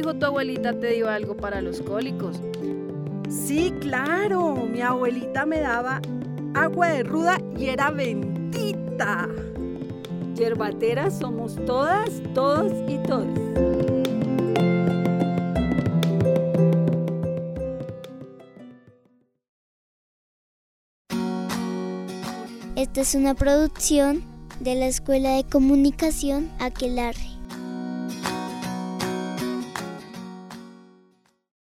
fijo tu abuelita te dio algo para los cólicos. Sí, claro, mi abuelita me daba agua de ruda y era bendita. Yerbateras somos todas, todos y todas. Esta es una producción de la Escuela de Comunicación Aquelarre.